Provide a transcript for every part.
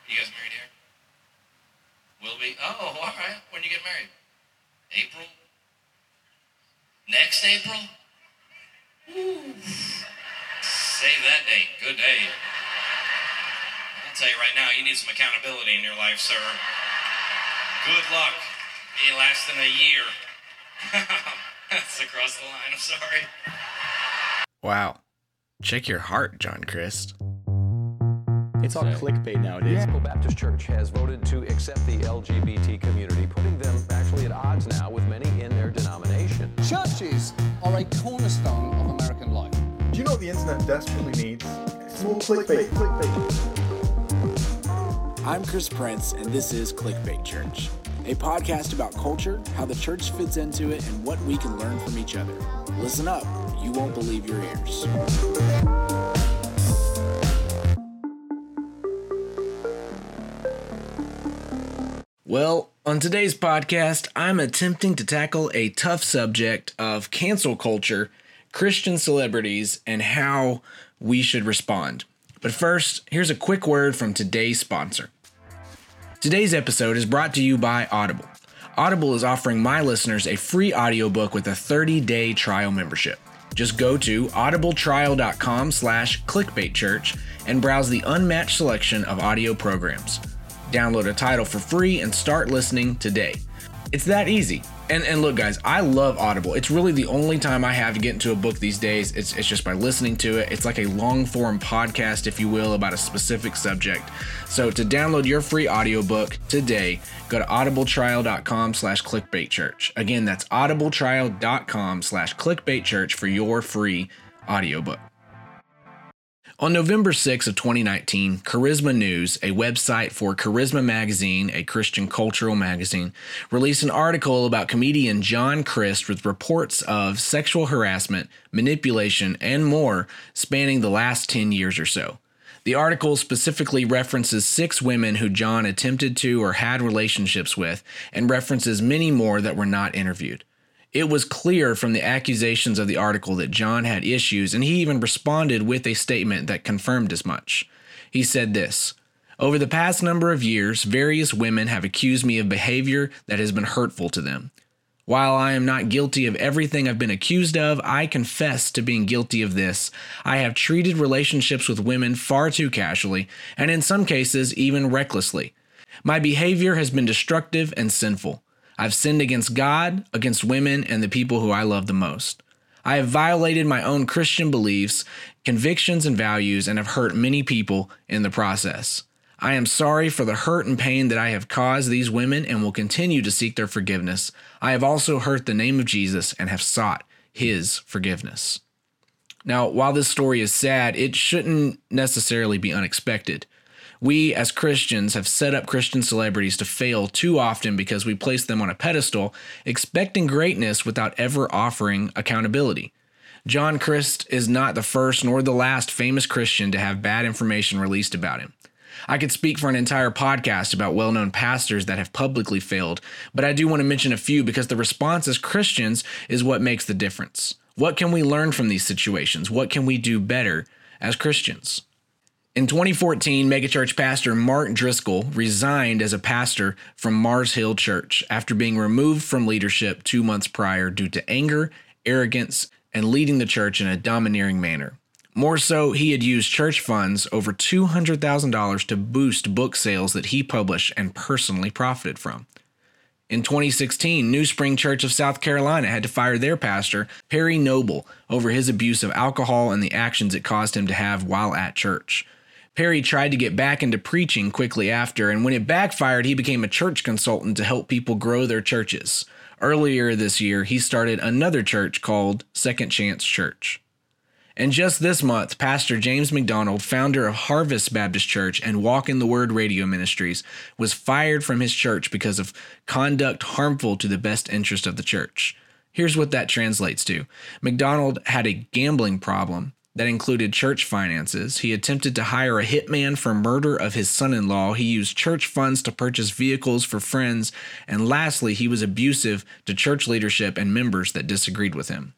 You guys married here? Will be? Oh, all right. When do you get married? April? Next April? Woo. Save that date. Good date. I'll tell you right now, you need some accountability in your life, sir. Good luck. It ain't less than a year. That's across the line. I'm sorry. Wow. Check your heart, John Christ. It's all clickbait nowadays. Temple Baptist Church has voted to accept the LGBT community, putting them actually at odds now with many in their denomination. Churches are a cornerstone of American life. Do you know what the internet desperately needs? It's more clickbait. I'm Chris Prince, and this is Clickbait Church, a podcast about culture, how the church fits into it, and what we can learn from each other. Listen up, you won't believe your ears. Well, on today's podcast, I'm attempting to tackle a tough subject of cancel culture, Christian celebrities, and how we should respond. But first, here's a quick word from today's sponsor. Today's episode is brought to you by Audible. Audible is offering my listeners a free audiobook with a 30-day trial membership. Just go to audibletrial.com/clickbaitchurch and browse the unmatched selection of audio programs. Download a title for free and start listening today. It's that easy. And look, guys, I love Audible. It's really the only time I have to get into a book these days. It's just by listening to it. It's like a long-form podcast, if you will, about a specific subject. So to download your free audiobook today, go to audibletrial.com/clickbaitchurch. Again, that's audibletrial.com/clickbaitchurch for your free audiobook. On November 6 of 2019, Charisma News, a website for Charisma Magazine, a Christian cultural magazine, released an article about comedian John Crist with reports of sexual harassment, manipulation, and more spanning the last 10 years or so. The article specifically references 6 women who John attempted to or had relationships with, and references many more that were not interviewed. It was clear from the accusations of the article that John had issues, and he even responded with a statement that confirmed as much. He said this: "Over the past number of years, various women have accused me of behavior that has been hurtful to them. While I am not guilty of everything I've been accused of, I confess to being guilty of this. I have treated relationships with women far too casually, and in some cases, even recklessly. My behavior has been destructive and sinful. I've sinned against God, against women, and the people who I love the most. I have violated my own Christian beliefs, convictions, and values, and have hurt many people in the process. I am sorry for the hurt and pain that I have caused these women and will continue to seek their forgiveness. I have also hurt the name of Jesus and have sought his forgiveness." Now, while this story is sad, it shouldn't necessarily be unexpected. We, as Christians, have set up Christian celebrities to fail too often because we place them on a pedestal, expecting greatness without ever offering accountability. John Crist is not the first nor the last famous Christian to have bad information released about him. I could speak for an entire podcast about well-known pastors that have publicly failed, but I do want to mention a few because the response as Christians is what makes the difference. What can we learn from these situations? What can we do better as Christians? In 2014, megachurch pastor Mark Driscoll resigned as a pastor from Mars Hill Church after being removed from leadership 2 months prior due to anger, arrogance, and leading the church in a domineering manner. More so, he had used church funds, over $200,000, to boost book sales that he published and personally profited from. In 2016, New Spring Church of South Carolina had to fire their pastor, Perry Noble, over his abuse of alcohol and the actions it caused him to have while at church. Perry tried to get back into preaching quickly after, and when it backfired, he became a church consultant to help people grow their churches. Earlier this year, he started another church called Second Chance Church. And just this month, Pastor James McDonald, founder of Harvest Baptist Church and Walk in the Word Radio Ministries, was fired from his church because of conduct harmful to the best interest of the church. Here's what that translates to. McDonald had a gambling problem that included church finances. He attempted to hire a hitman for murder of his son-in-law. He used church funds to purchase vehicles for friends. And lastly, he was abusive to church leadership and members that disagreed with him.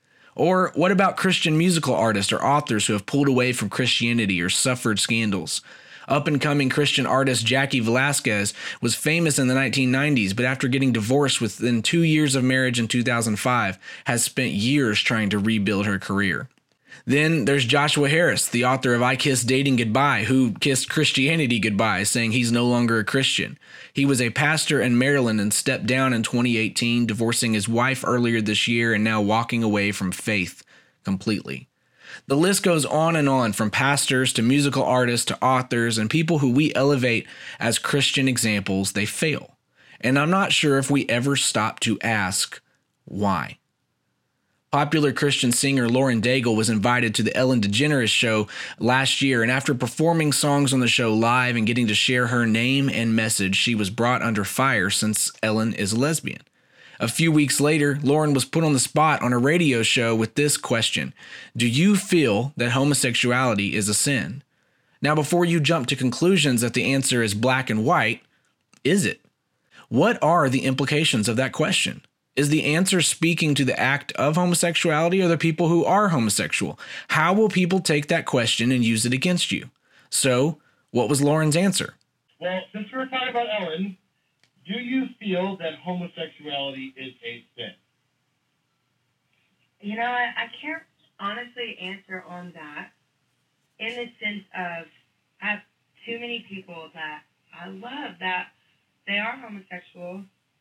Or what about Christian musical artists or authors who have pulled away from Christianity or suffered scandals? Up-and-coming Christian artist Jackie Velasquez was famous in the 1990s, but after getting divorced within 2 years of marriage in 2005, has spent years trying to rebuild her career. Then there's Joshua Harris, the author of I Kissed Dating Goodbye, who kissed Christianity goodbye, saying he's no longer a Christian. He was a pastor in Maryland and stepped down in 2018, divorcing his wife earlier this year and now walking away from faith completely. The list goes on, from pastors to musical artists to authors and people who we elevate as Christian examples. They fail. And I'm not sure if we ever stop to ask why. Popular Christian singer Lauren Daigle was invited to the Ellen DeGeneres show last year, and after performing songs on the show live and getting to share her name and message, she was brought under fire since Ellen is a lesbian. A few weeks later, Lauren was put on the spot on a radio show with this question: do you feel that homosexuality is a sin? Now, before you jump to conclusions that the answer is black and white, is it? What are the implications of that question? Is the answer speaking to the act of homosexuality or the people who are homosexual? How will people take that question and use it against you? So, what was Lauren's answer? Well, since we're talking about Ellen, do you feel that homosexuality is a sin? You know, I can't honestly answer on that in the sense of I have too many people that I love that they are homosexual.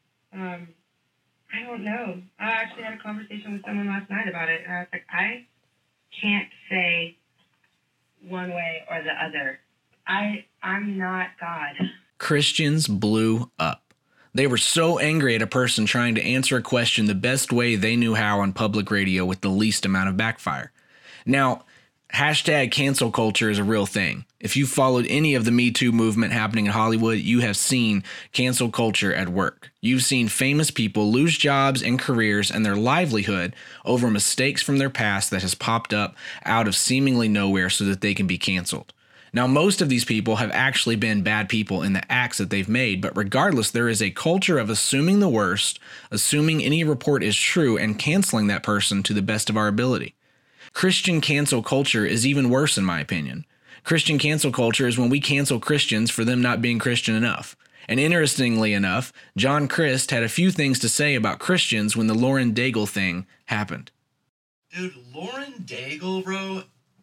I don't know. I actually had a conversation with someone last night about it, and I was like, I can't say one way or the other. I'm not God. Christians blew up. They were so angry at a person trying to answer a question the best way they knew how on public radio with the least amount of backfire. Now, hashtag cancel culture is a real thing. If you followed any of the Me Too movement happening in Hollywood, you have seen cancel culture at work. You've seen famous people lose jobs and careers and their livelihood over mistakes from their past that has popped up out of seemingly nowhere so that they can be canceled. Now, most of these people have actually been bad people in the acts that they've made, but regardless, there is a culture of assuming the worst, assuming any report is true, and canceling that person to the best of our ability. Christian cancel culture is even worse, in my opinion. Christian cancel culture is when we cancel Christians for them not being Christian enough. And interestingly enough, John Crist had a few things to say about Christians when the Lauren Daigle thing happened. Dude, Lauren Daigle, bro,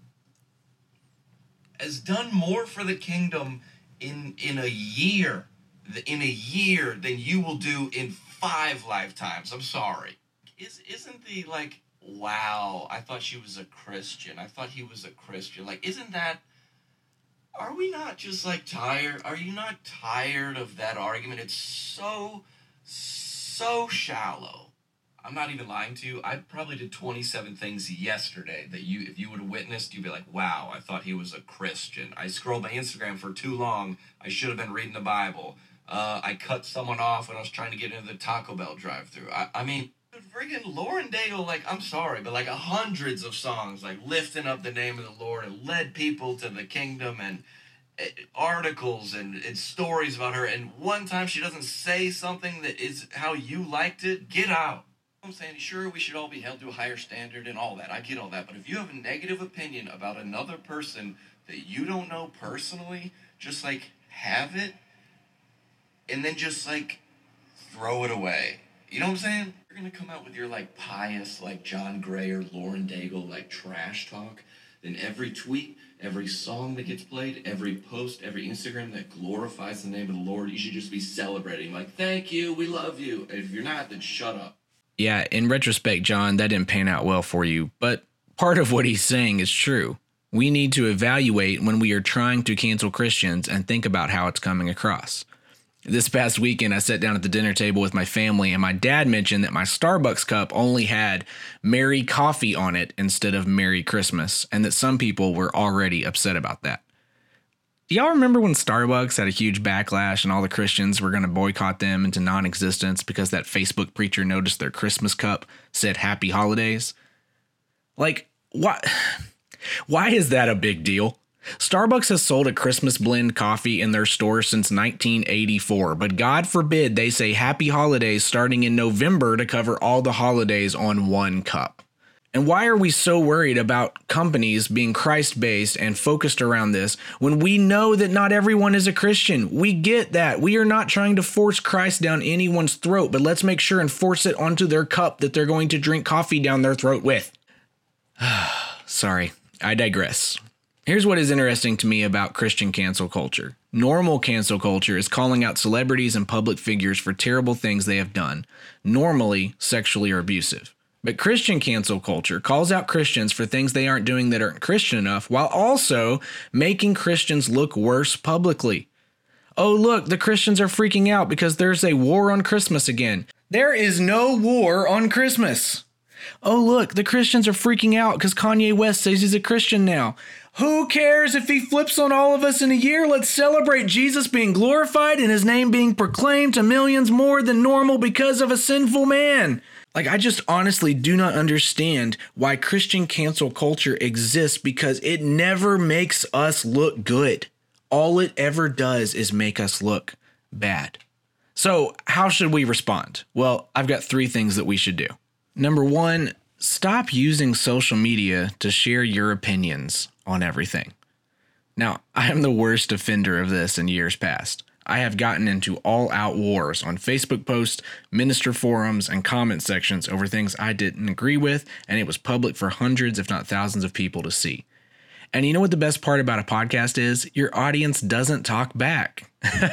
has done more for the kingdom in a year than you will do in 5 lifetimes. I'm sorry. Isn't the, like, wow, I thought she was a Christian. I thought he was a Christian. Like, isn't that... Are we not just, like, tired? Are you not tired of that argument? It's so shallow. I'm not even lying to you. I probably did 27 things yesterday that if you would have witnessed, you'd be like, wow, I thought he was a Christian. I scrolled my Instagram for too long. I should have been reading the Bible. I cut someone off when I was trying to get into the Taco Bell drive-thru. I mean... Friggin' Lauren Daigle, like, I'm sorry, but like hundreds of songs, like lifting up the name of the Lord and led people to the kingdom and articles and stories about her. And one time she doesn't say something that is how you liked it, get out. I'm saying, sure, we should all be held to a higher standard and all that. I get all that. But if you have a negative opinion about another person that you don't know personally, just like have it and then just like throw it away. You know what I'm saying? You're going to come out with your, like, pious, like, John Gray or Lauren Daigle, like, trash talk. Then every tweet, every song that gets played, every post, every Instagram that glorifies the name of the Lord, you should just be celebrating. Like, thank you, we love you. And if you're not, then shut up. Yeah, in retrospect, John, that didn't pan out well for you. But part of what he's saying is true. We need to evaluate when we are trying to cancel Christians and think about how it's coming across. This past weekend, I sat down at the dinner table with my family, and my dad mentioned that my Starbucks cup only had Merry Coffee on it instead of Merry Christmas, and that some people were already upset about that. Do y'all remember when Starbucks had a huge backlash and all the Christians were going to boycott them into non-existence because that Facebook preacher noticed their Christmas cup said Happy Holidays? Like, what? Why is that a big deal? Starbucks has sold a Christmas blend coffee in their stores since 1984, but God forbid they say Happy Holidays starting in November to cover all the holidays on one cup. And why are we so worried about companies being Christ-based and focused around this when we know that not everyone is a Christian? We get that. We are not trying to force Christ down anyone's throat, but let's make sure and force it onto their cup that they're going to drink coffee down their throat with. Sorry, I digress. Here's what is interesting to me about Christian cancel culture. Normal cancel culture is calling out celebrities and public figures for terrible things they have done, normally sexually or abusive. But Christian cancel culture calls out Christians for things they aren't doing that aren't Christian enough, while also making Christians look worse publicly. Oh, look, the Christians are freaking out because there's a war on Christmas again. There is no war on Christmas. Oh, look, the Christians are freaking out because Kanye West says he's a Christian now. Who cares if he flips on all of us in a year? Let's celebrate Jesus being glorified and his name being proclaimed to millions more than normal because of a sinful man. Like, I just honestly do not understand why Christian cancel culture exists, because it never makes us look good. All it ever does is make us look bad. So how should we respond? Well, I've got 3 things that we should do. Number 1, stop using social media to share your opinions on everything. Now, I am the worst offender of this in years past. I have gotten into all-out wars on Facebook posts, minister forums, and comment sections over things I didn't agree with, and it was public for hundreds, if not thousands of people to see. And you know what the best part about a podcast is? Your audience doesn't talk back.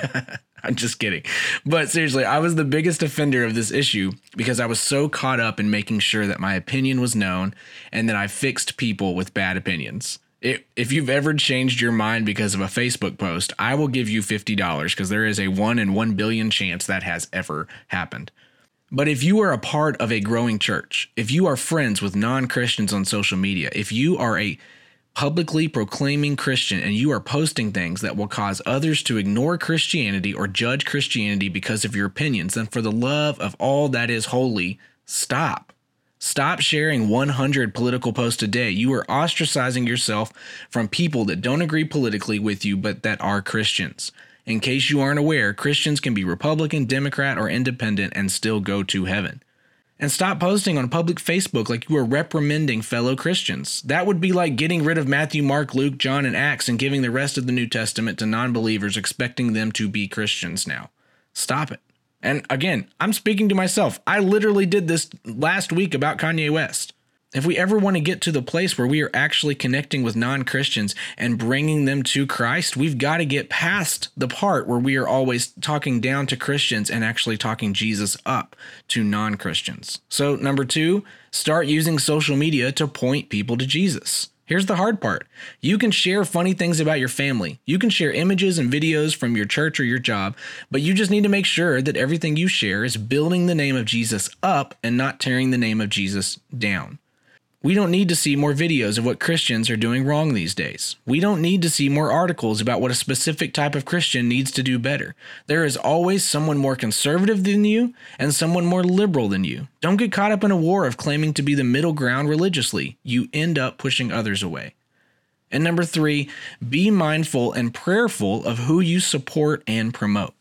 I'm just kidding. But seriously, I was the biggest offender of this issue because I was so caught up in making sure that my opinion was known and that I fixed people with bad opinions. If you've ever changed your mind because of a Facebook post, I will give you $50 because there is a 1 in 1 billion chance that has ever happened. But if you are a part of a growing church, if you are friends with non-Christians on social media, if you are a publicly proclaiming Christian and you are posting things that will cause others to ignore Christianity or judge Christianity because of your opinions, then for the love of all that is holy, stop. Stop sharing 100 political posts a day. You are ostracizing yourself from people that don't agree politically with you, but that are Christians. In case you aren't aware, Christians can be Republican, Democrat, or Independent and still go to heaven. And stop posting on public Facebook like you are reprimanding fellow Christians. That would be like getting rid of Matthew, Mark, Luke, John, and Acts and giving the rest of the New Testament to non-believers, expecting them to be Christians now. Stop it. And again, I'm speaking to myself. I literally did this last week about Kanye West. If we ever want to get to the place where we are actually connecting with non-Christians and bringing them to Christ, we've got to get past the part where we are always talking down to Christians and actually talking Jesus up to non-Christians. So number 2, start using social media to point people to Jesus. Here's the hard part. You can share funny things about your family. You can share images and videos from your church or your job, but you just need to make sure that everything you share is building the name of Jesus up and not tearing the name of Jesus down. We don't need to see more videos of what Christians are doing wrong these days. We don't need to see more articles about what a specific type of Christian needs to do better. There is always someone more conservative than you and someone more liberal than you. Don't get caught up in a war of claiming to be the middle ground religiously. You end up pushing others away. And number 3, be mindful and prayerful of who you support and promote.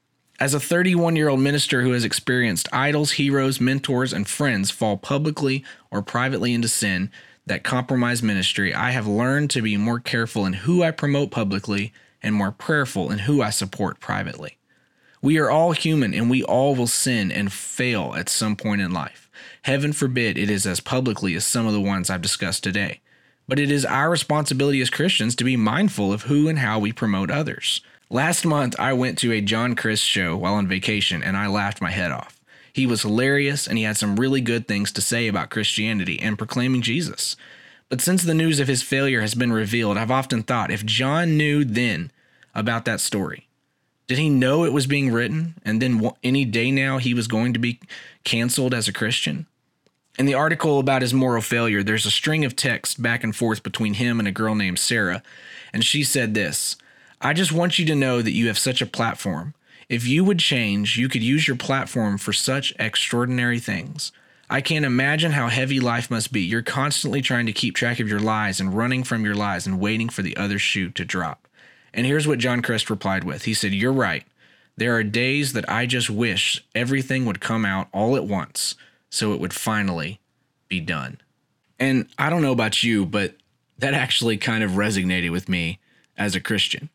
As a 31-year-old minister who has experienced idols, heroes, mentors, and friends fall publicly or privately into sin that compromise ministry, I have learned to be more careful in who I promote publicly and more prayerful in who I support privately. We are all human and we all will sin and fail at some point in life. Heaven forbid it is as publicly as some of the ones I've discussed today. But it is our responsibility as Christians to be mindful of who and how we promote others. Last month, I went to a John Crist show while on vacation, and I laughed my head off. He was hilarious, and he had some really good things to say about Christianity and proclaiming Jesus. But since the news of his failure has been revealed, I've often thought, if John knew then about that story, did he know it was being written, and then any day now he was going to be canceled as a Christian? In the article about his moral failure, there's a string of texts back and forth between him and a girl named Sarah, and she said this: I just want you to know that you have such a platform. If you would change, you could use your platform for such extraordinary things. I can't imagine how heavy life must be. You're constantly trying to keep track of your lies and running from your lies and waiting for the other shoe to drop. And here's what John Crist replied with. He said, "You're right. There are days that I just wish everything would come out all at once so it would finally be done." And I don't know about you, but that actually kind of resonated with me as a Christian.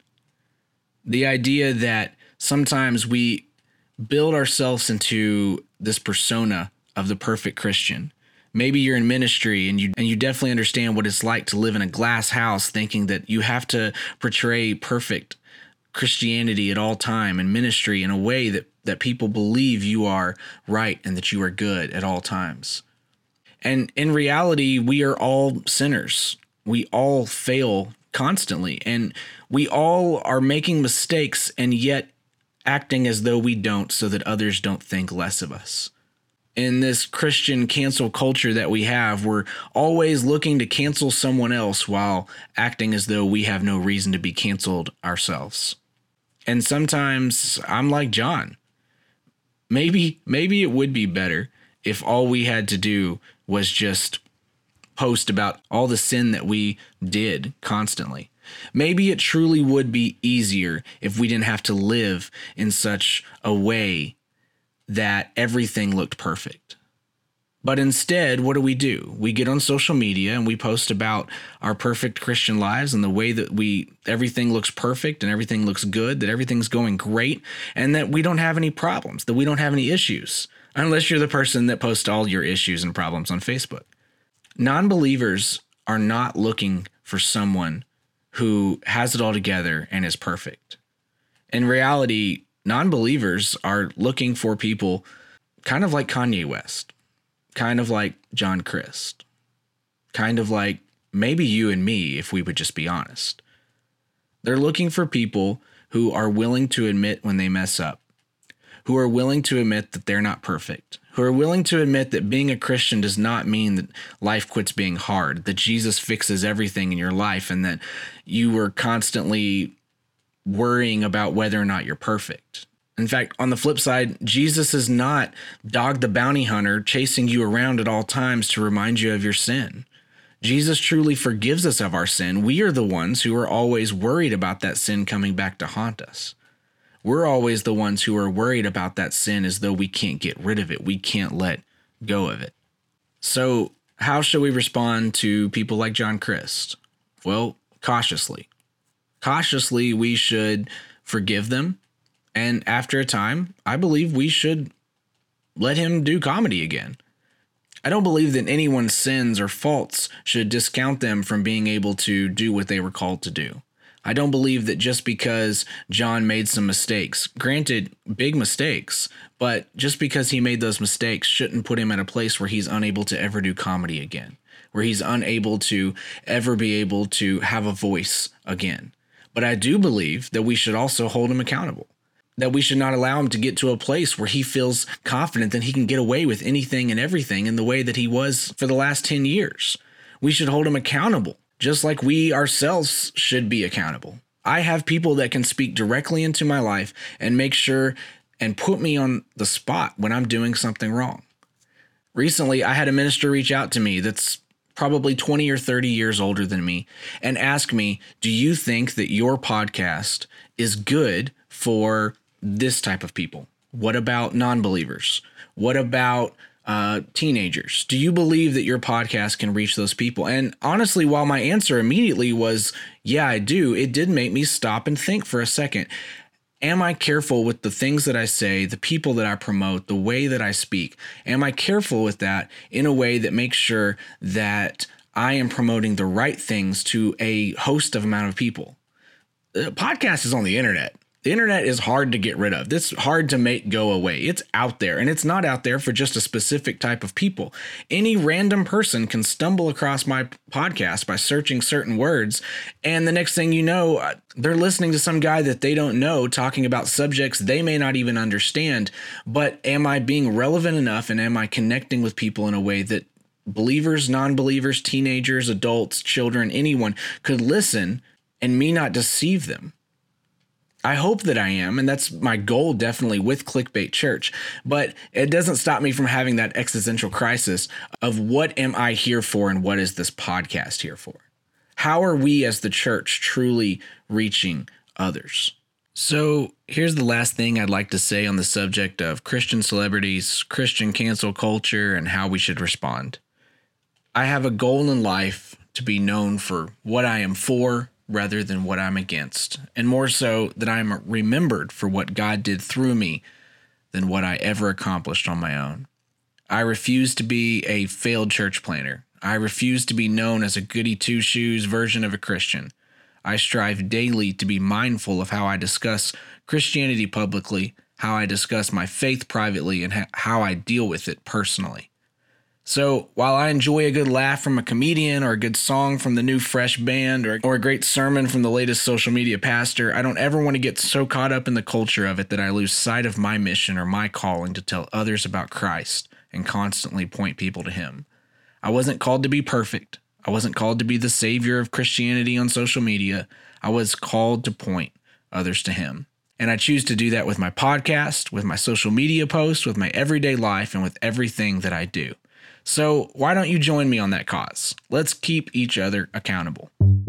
The idea that sometimes we build ourselves into this persona of the perfect Christian. Maybe you're in ministry and you definitely understand what it's like to live in a glass house, thinking that you have to portray perfect Christianity at all time and ministry in a way that people believe you are right and that you are good at all times. And in reality, we are all sinners. We all fail constantly, and we all are making mistakes and yet acting as though we don't so that others don't think less of us. In this Christian cancel culture that we have, we're always looking to cancel someone else while acting as though we have no reason to be canceled ourselves. And sometimes I'm like John. Maybe it would be better if all we had to do was just post about all the sin that we did constantly. Maybe it truly would be easier if we didn't have to live in such a way that everything looked perfect. But instead, what do? We get on social media and we post about our perfect Christian lives and the way that everything looks perfect and everything looks good, that everything's going great, and that we don't have any problems, that we don't have any issues, unless you're the person that posts all your issues and problems on Facebook. Non-believers are not looking for someone who has it all together and is perfect. In reality, non-believers are looking for people kind of like Kanye West, kind of like John Crist, kind of like maybe you and me, if we would just be honest. They're looking for people who are willing to admit when they mess up, who are willing to admit that they're not perfect, who are willing to admit that being a Christian does not mean that life quits being hard, that Jesus fixes everything in your life, and that you are constantly worrying about whether or not you're perfect. In fact, on the flip side, Jesus is not Dog the Bounty Hunter chasing you around at all times to remind you of your sin. Jesus truly forgives us of our sin. We are the ones who are always worried about that sin coming back to haunt us. We're always the ones who are worried about that sin as though we can't get rid of it. We can't let go of it. So how should we respond to people like John Crist? Well, cautiously. Cautiously, we should forgive them. And after a time, I believe we should let him do comedy again. I don't believe that anyone's sins or faults should discount them from being able to do what they were called to do. I don't believe that just because John made some mistakes, granted big mistakes, but just because he made those mistakes shouldn't put him in a place where he's unable to ever do comedy again, where he's unable to ever be able to have a voice again. But I do believe that we should also hold him accountable, that we should not allow him to get to a place where he feels confident that he can get away with anything and everything in the way that he was for the last 10 years. We should hold him accountable, just like we ourselves should be accountable. I have people that can speak directly into my life and make sure and put me on the spot when I'm doing something wrong. Recently, I had a minister reach out to me that's probably 20 or 30 years older than me and ask me, do you think that your podcast is good for this type of people? What about non-believers? What about teenagers? Do you believe that your podcast can reach those people? And honestly, while my answer immediately was, yeah, I do, it did make me stop and think for a second. Am I careful with the things that I say, the people that I promote, the way that I speak? Am I careful with that in a way that makes sure that I am promoting the right things to a host of amount of people? The podcast is on the internet. The internet is hard to get rid of. It's hard to make go away. It's out there, and it's not out there for just a specific type of people. Any random person can stumble across my podcast by searching certain words, and the next thing you know, they're listening to some guy that they don't know talking about subjects they may not even understand. But am I being relevant enough, and am I connecting with people in a way that believers, non-believers, teenagers, adults, children, anyone could listen and me not deceive them? I hope that I am, and that's my goal definitely with Clickbait Church, but it doesn't stop me from having that existential crisis of what am I here for and what is this podcast here for? How are we as the church truly reaching others? So here's the last thing I'd like to say on the subject of Christian celebrities, Christian cancel culture, and how we should respond. I have a goal in life to be known for what I am for rather than what I'm against, and more so that I am remembered for what God did through me than what I ever accomplished on my own. I refuse to be a failed church planter. I refuse to be known as a goody two-shoes version of a Christian. I strive daily to be mindful of how I discuss Christianity publicly, how I discuss my faith privately, and how I deal with it personally. So while I enjoy a good laugh from a comedian or a good song from the new fresh band or a great sermon from the latest social media pastor, I don't ever want to get so caught up in the culture of it that I lose sight of my mission or my calling to tell others about Christ and constantly point people to Him. I wasn't called to be perfect. I wasn't called to be the savior of Christianity on social media. I was called to point others to Him. And I choose to do that with my podcast, with my social media posts, with my everyday life, and with everything that I do. So why don't you join me on that cause? Let's keep each other accountable.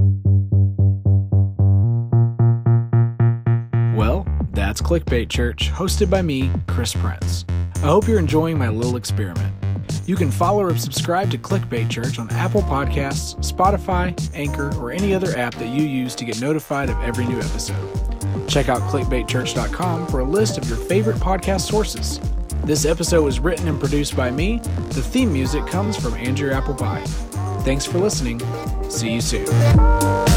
Well, that's Clickbait Church, hosted by me, Chris Prince. I hope you're enjoying my little experiment. You can follow or subscribe to Clickbait Church on Apple Podcasts, Spotify, Anchor, or any other app that you use to get notified of every new episode. Check out clickbaitchurch.com for a list of your favorite podcast sources. This episode was written and produced by me. The theme music comes from Andrew Appleby. Thanks for listening. See you soon.